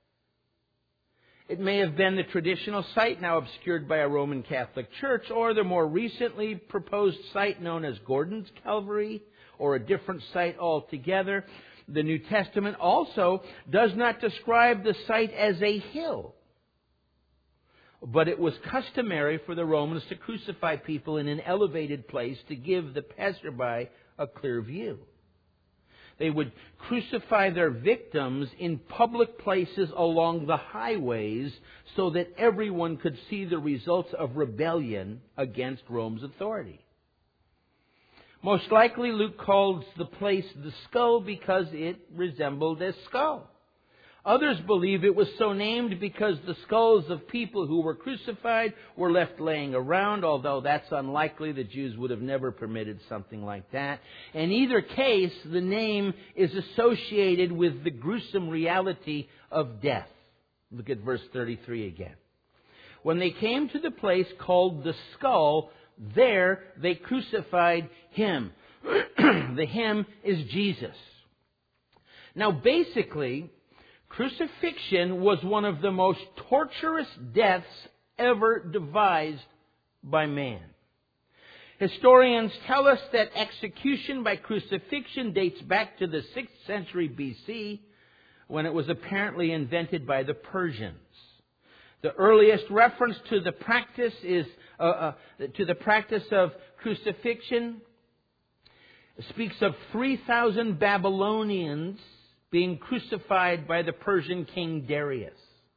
It may have been the traditional site now obscured by a Roman Catholic church, or the more recently proposed site known as Gordon's Calvary, or a different site altogether. The New Testament also does not describe the site as a hill, but it was customary for the Romans to crucify people in an elevated place to give the passerby a clear view. They would crucify their victims in public places along the highways so that everyone could see the results of rebellion against Rome's authority. Most likely Luke calls the place the skull because it resembled a skull. Others believe it was so named because the skulls of people who were crucified were left laying around, although that's unlikely. The Jews would have never permitted something like that. In either case, the name is associated with the gruesome reality of death. Look at verse thirty-three again. When they came to the place called the Skull, there they crucified him. The him is Jesus. Now basically, crucifixion was one of the most torturous deaths ever devised by man. Historians tell us that execution by crucifixion dates back to the sixth century B C, when it was apparently invented by the Persians. The earliest reference to the practice is uh, uh, to the practice of crucifixion speaks of three thousand Babylonians being crucified by the Persian king Darius.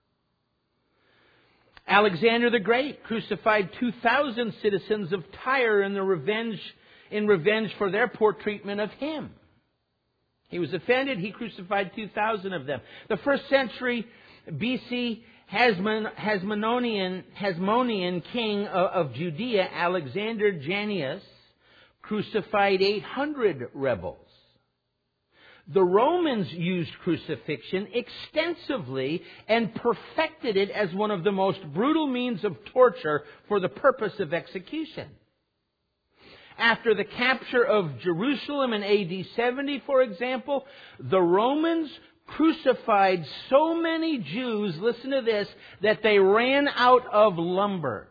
Alexander the Great crucified two thousand citizens of Tyre in the revenge in revenge for their poor treatment of him. He was offended. He crucified two thousand of them. The first century B C Hasmon, Hasmonean, Hasmonean king of, of Judea, Alexander Jannaeus, crucified eight hundred rebels. The Romans used crucifixion extensively and perfected it as one of the most brutal means of torture for the purpose of execution. After the capture of Jerusalem in A D seventy, for example, the Romans crucified so many Jews, listen to this, that they ran out of lumber.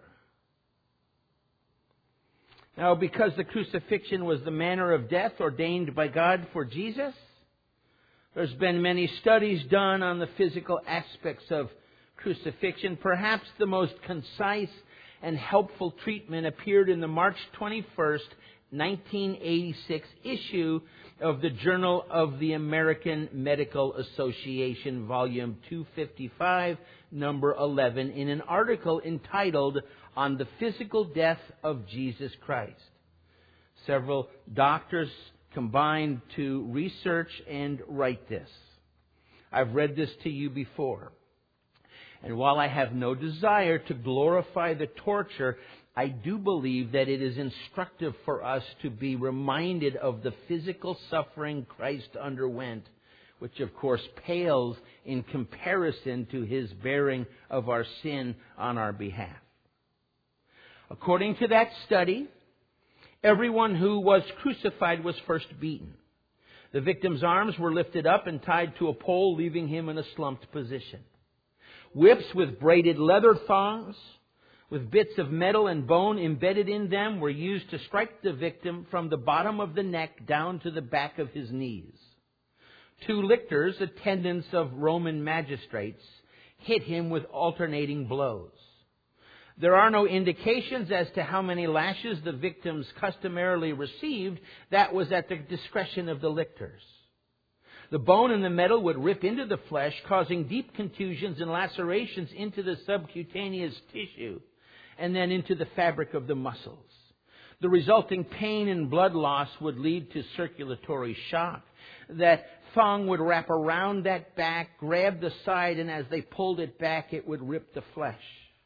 Now, because the crucifixion was the manner of death ordained by God for Jesus, there's been many studies done on the physical aspects of crucifixion. Perhaps the most concise and helpful treatment appeared in the March twenty-first, nineteen eighty-six issue of the Journal of the American Medical Association, volume two fifty-five, number eleven, in an article entitled "On the Physical Death of Jesus Christ." Several doctors combined to research and write this. I've read this to you before. And while I have no desire to glorify the torture, I do believe that it is instructive for us to be reminded of the physical suffering Christ underwent, which of course pales in comparison to His bearing of our sin on our behalf. According to that study, everyone who was crucified was first beaten. The victim's arms were lifted up and tied to a pole, leaving him in a slumped position. Whips with braided leather thongs, with bits of metal and bone embedded in them, were used to strike the victim from the bottom of the neck down to the back of his knees. Two lictors, attendants of Roman magistrates, hit him with alternating blows. There are no indications as to how many lashes the victims customarily received. That was at the discretion of the lictors. The bone and the metal would rip into the flesh, causing deep contusions and lacerations into the subcutaneous tissue and then into the fabric of the muscles. The resulting pain and blood loss would lead to circulatory shock. That thong would wrap around that back, grab the side, and as they pulled it back, it would rip the flesh.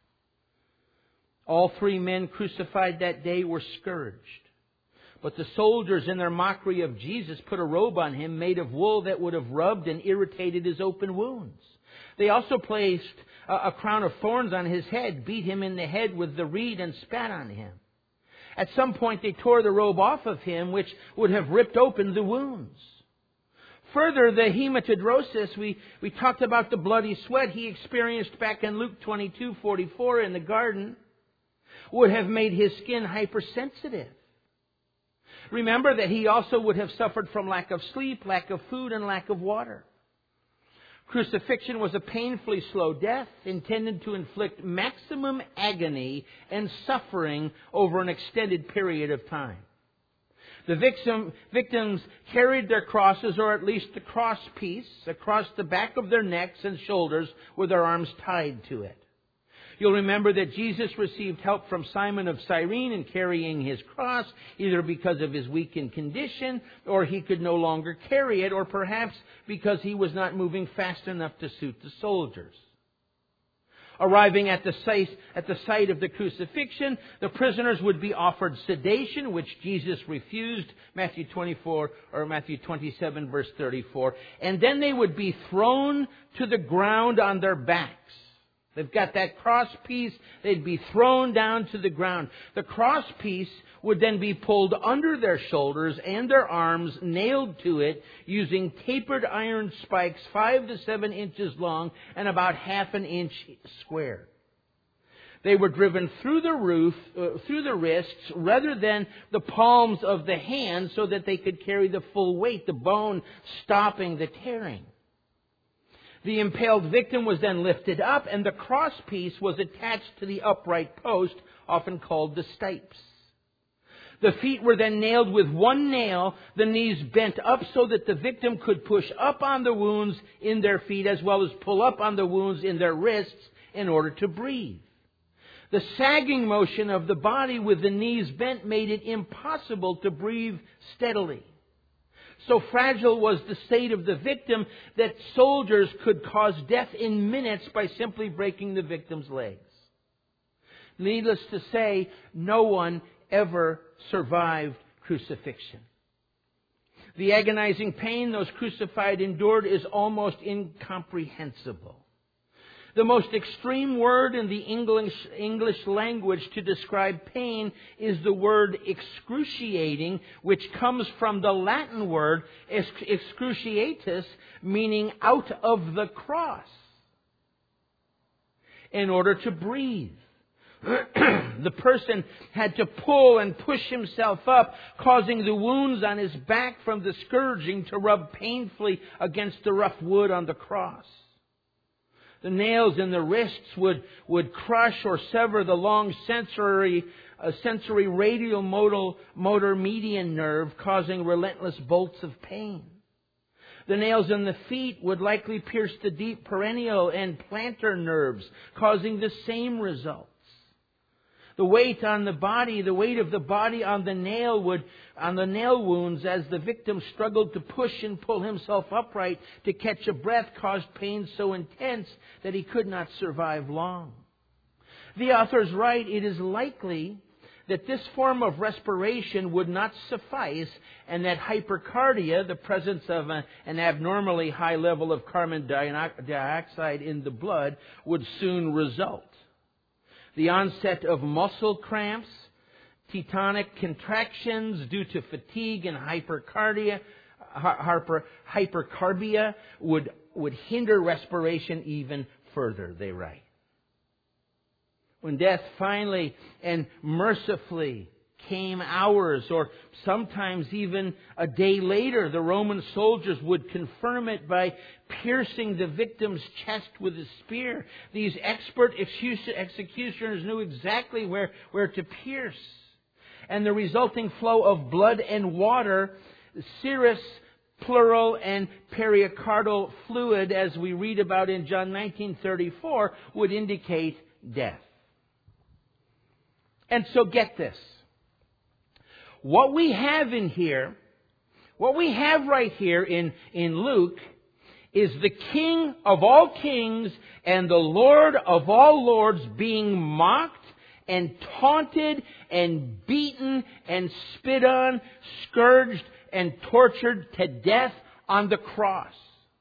All three men crucified that day were scourged. But the soldiers, in their mockery of Jesus, put a robe on him made of wool that would have rubbed and irritated his open wounds. They also placed a crown of thorns on his head, beat him in the head with the reed, and spat on him. At some point, they tore the robe off of him, which would have ripped open the wounds. Further, the hematidrosis, we, we talked about the bloody sweat he experienced back in Luke twenty-two forty-four in the garden, would have made his skin hypersensitive. Remember that he also would have suffered from lack of sleep, lack of food, and lack of water. Crucifixion was a painfully slow death intended to inflict maximum agony and suffering over an extended period of time. The victim, victims carried their crosses, or at least the cross piece, across the back of their necks and shoulders with their arms tied to it. You'll remember that Jesus received help from Simon of Cyrene in carrying his cross, either because of his weakened condition, or he could no longer carry it, or perhaps because he was not moving fast enough to suit the soldiers. Arriving at the site, at the site of the crucifixion, the prisoners would be offered sedation, which Jesus refused, Matthew twenty-four or Matthew twenty-seven, verse thirty-four. And then they would be thrown to the ground on their backs. They've got that cross piece. They'd be thrown down to the ground. The cross piece would then be pulled under their shoulders and their arms, nailed to it, using tapered iron spikes five to seven inches long and about half an inch square. They were driven through the roof, uh, through the wrists, rather than the palms of the hands, so that they could carry the full weight, the bone stopping the tearing. The impaled victim was then lifted up, and the crosspiece was attached to the upright post, often called the stipes. The feet were then nailed with one nail, the knees bent up so that the victim could push up on the wounds in their feet as well as pull up on the wounds in their wrists in order to breathe. The sagging motion of the body with the knees bent made it impossible to breathe steadily. So fragile was the state of the victim that soldiers could cause death in minutes by simply breaking the victim's legs. Needless to say, no one ever survived crucifixion. The agonizing pain those crucified endured is almost incomprehensible. The most extreme word in the English, English language to describe pain is the word excruciating, which comes from the Latin word excruciatus, meaning out of the cross. In order to breathe, the person had to pull and push himself up, causing the wounds on his back from the scourging to rub painfully against the rough wood on the cross. The nails in the wrists would, would crush or sever the long sensory, uh, sensory radial motor, motor median nerve, causing relentless bolts of pain. The nails in the feet would likely pierce the deep perennial and plantar nerves, causing the same results. The weight on the body, the weight of the body on the nail would, on the nail wounds as the victim struggled to push and pull himself upright to catch a breath caused pain so intense that he could not survive long. The author's right, it is likely that this form of respiration would not suffice and that hypercardia, the presence of a, an abnormally high level of carbon dioxide in the blood, would soon result. The onset of muscle cramps, tetanic contractions due to fatigue and hypercardia, hyper, hypercarbia would, would hinder respiration even further, they write. When death finally and mercifully came hours or sometimes even a day later, the Roman soldiers would confirm it by piercing the victim's chest with a spear. These expert executioners knew exactly where, where to pierce. And the resulting flow of blood and water, serous, pleural, and pericardial fluid, as we read about in John nineteen thirty-four, would indicate death. And so get this. What we have in here, what we have right here in, in Luke, is the King of all kings and the Lord of all lords being mocked and taunted and beaten and spit on, scourged and tortured to death on the cross.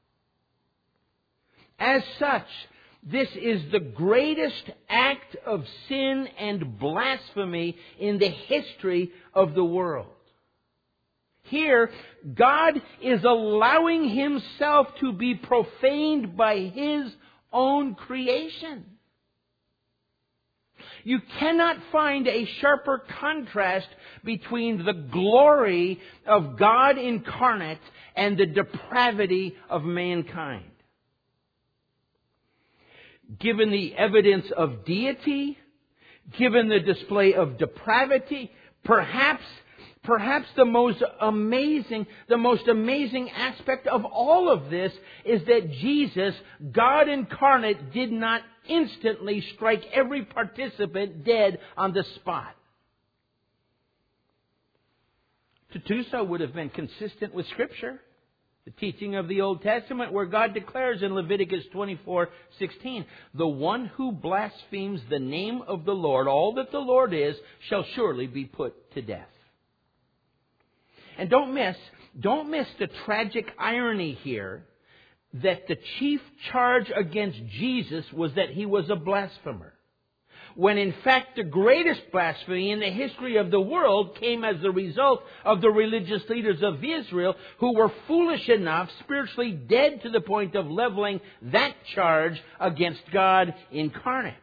As such, this is the greatest act of sin and blasphemy in the history of the world. Here, God is allowing Himself to be profaned by His own creation. You cannot find a sharper contrast between the glory of God incarnate and the depravity of mankind. Given the evidence of deity, given the display of depravity, perhaps, Perhaps the most amazing, the most amazing aspect of all of this is that Jesus, God incarnate, did not instantly strike every participant dead on the spot. To do so would have been consistent with Scripture, the teaching of the Old Testament, where God declares in Leviticus twenty-four sixteen, "The one who blasphemes the name of the Lord, all that the Lord is, shall surely be put to death." And don't miss, don't miss the tragic irony here that the chief charge against Jesus was that he was a blasphemer, when in fact the greatest blasphemy in the history of the world came as the result of the religious leaders of Israel, who were foolish enough, spiritually dead to the point of leveling that charge against God incarnate.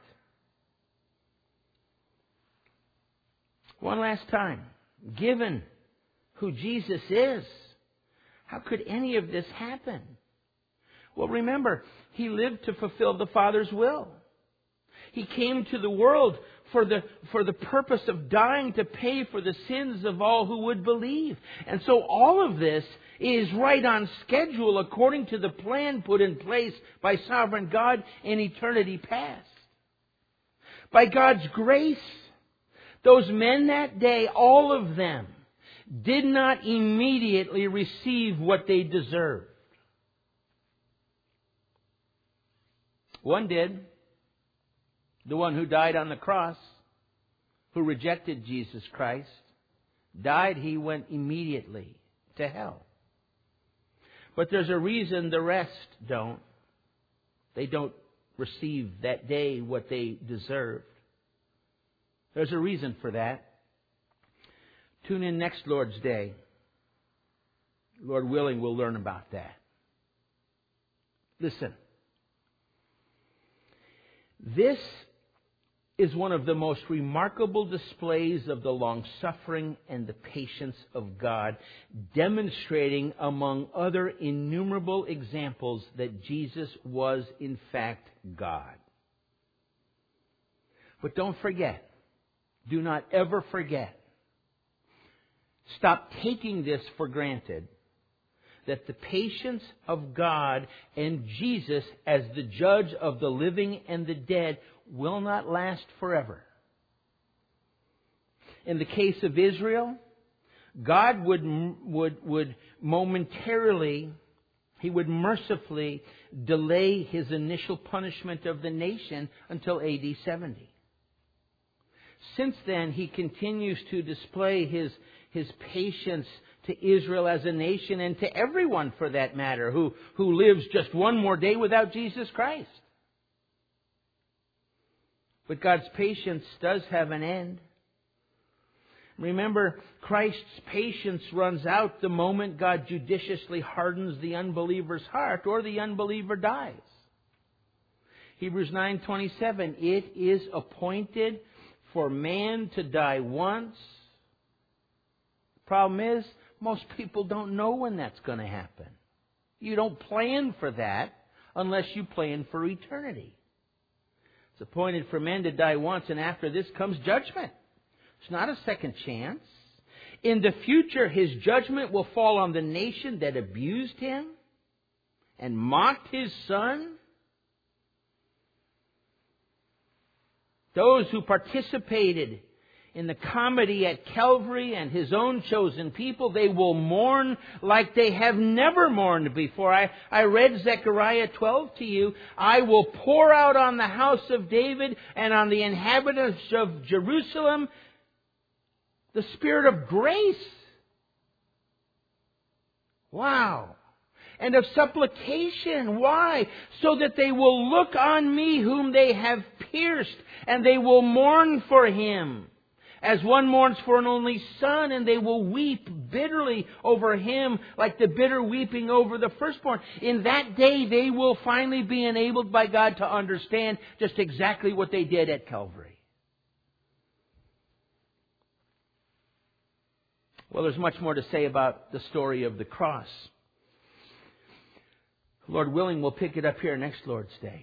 One last time, given who Jesus is, how could any of this happen? Well, remember, he lived to fulfill the Father's will. He came to the world for the, for the purpose of dying to pay for the sins of all who would believe. And so all of this is right on schedule according to the plan put in place by sovereign God in eternity past. By God's grace, those men that day, all of them, did not immediately receive what they deserved. One did. The one who died on the cross, who rejected Jesus Christ, died, he went immediately to hell. But there's a reason the rest don't. They don't receive that day what they deserved. There's a reason for that. Tune in next Lord's Day. Lord willing, we'll learn about that. Listen. This is one of the most remarkable displays of the long-suffering and the patience of God, demonstrating, among other innumerable examples, that Jesus was in fact God. But don't forget, do not ever forget, stop taking this for granted, that the patience of God and Jesus as the judge of the living and the dead will not last forever. In the case of Israel, God would, would, would momentarily, He would mercifully delay His initial punishment of the nation until A D seventy. Since then, He continues to display His, His patience to Israel as a nation, and to everyone for that matter, who, who lives just one more day without Jesus Christ. But God's patience does have an end. Remember, Christ's patience runs out the moment God judiciously hardens the unbeliever's heart or the unbeliever dies. Hebrews nine twenty-seven, it is appointed for man to die once. The problem is, most people don't know when that's going to happen. You don't plan for that unless you plan for eternity. It's appointed for men to die once, and after this comes judgment. It's not a second chance. In the future, His judgment will fall on the nation that abused Him and mocked His Son. Those who participated in the comedy at Calvary and His own chosen people, they will mourn like they have never mourned before. I, I read Zechariah twelve to you. I will pour out on the house of David and on the inhabitants of Jerusalem the Spirit of grace. Wow. And of supplication. Why? So that they will look on me whom they have pierced, and they will mourn for Him, as one mourns for an only son, and they will weep bitterly over him like the bitter weeping over the firstborn. In that day, they will finally be enabled by God to understand just exactly what they did at Calvary. Well, there's much more to say about the story of the cross. Lord willing, we'll pick it up here next Lord's Day.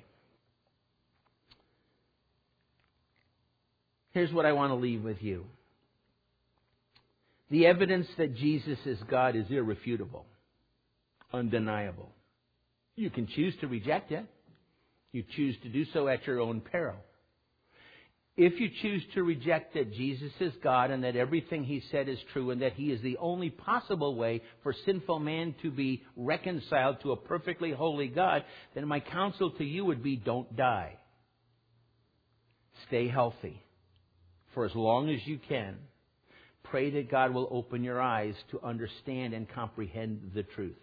Here's what I want to leave with you. The evidence that Jesus is God is irrefutable, undeniable. You can choose to reject it. You choose to do so at your own peril. If you choose to reject that Jesus is God and that everything He said is true and that He is the only possible way for sinful man to be reconciled to a perfectly holy God, then my counsel to you would be, don't die. Stay healthy for as long as you can. Pray that God will open your eyes to understand and comprehend the truth.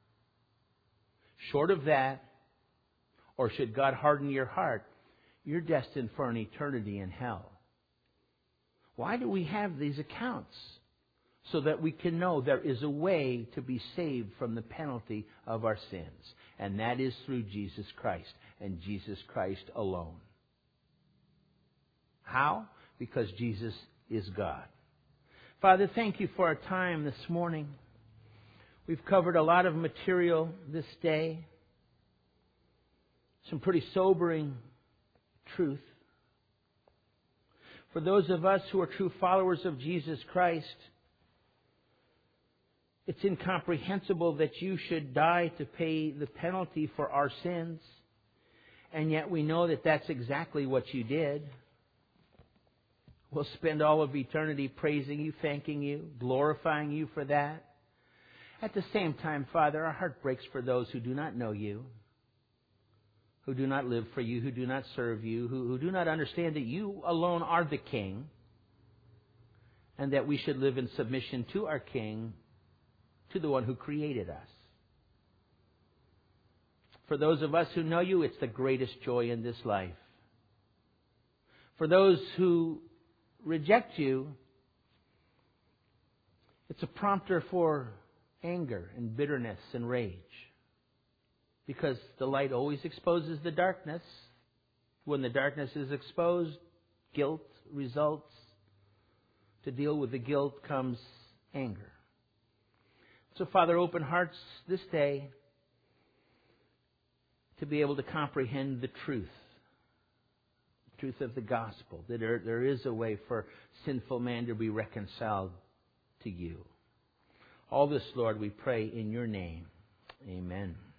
Short of that, or should God harden your heart, you're destined for an eternity in hell. Why do we have these accounts? So that we can know there is a way to be saved from the penalty of our sins. And that is through Jesus Christ and Jesus Christ alone. How? Because Jesus is God. Father, thank you for our time this morning. We've covered a lot of material this day. Some pretty sobering truth. For those of us who are true followers of Jesus Christ, it's incomprehensible that you should die to pay the penalty for our sins. And yet we know that that's exactly what you did. We'll spend all of eternity praising you, thanking you, glorifying you for that. At the same time, Father, our heart breaks for those who do not know you, who do not live for you, who do not serve you, who, who do not understand that you alone are the King, and that we should live in submission to our King, to the one who created us. For those of us who know you, it's the greatest joy in this life. For those who reject you, it's a prompter for anger and bitterness and rage. Because the light always exposes the darkness. When the darkness is exposed, guilt results. To deal with the guilt comes anger. So, Father, open hearts this day to be able to comprehend the truth. The truth of the gospel. That there, there is a way for sinful man to be reconciled to you. All this, Lord, we pray in your name. Amen.